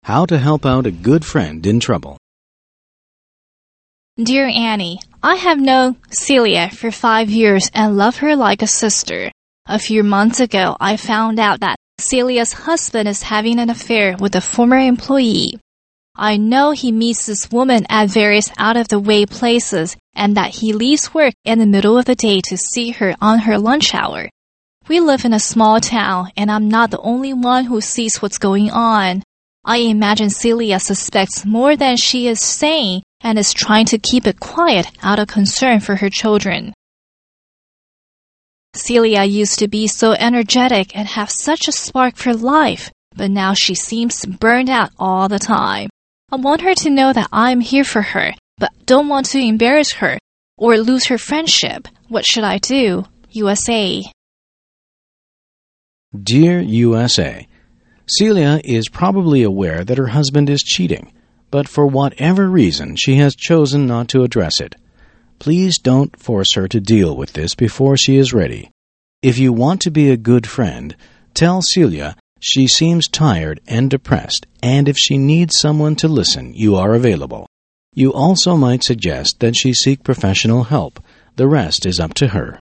How to help out a good friend in trouble. Dear Annie, I have known Celia for 5 years and love her like a sister. A few months ago, I found out that Celia's husband is having an affair with a former employee. I know he meets this woman at various out-of-the-way places and that he leaves work in the middle of the day to see her on her lunch hour. We live in a small town and I'm not the only one who sees what's going on. I imagine Celia suspects more than she is saying and is trying to keep it quiet out of concern for her children. Celia used to be so energetic and have such a spark for life, but now she seems burned out all the time. I want her to know that I'm here for her, but don't want to embarrass her or lose her friendship. What should I do? USA. Dear USA, Celia is probably aware that her husband is cheating, but for whatever reason she has chosen not to address it. Please don't force her to deal with this before she is ready. If you want to be a good friend, tell Celia she seems tired and depressed, and if she needs someone to listen, you are available. You also might suggest that she seek professional help. The rest is up to her.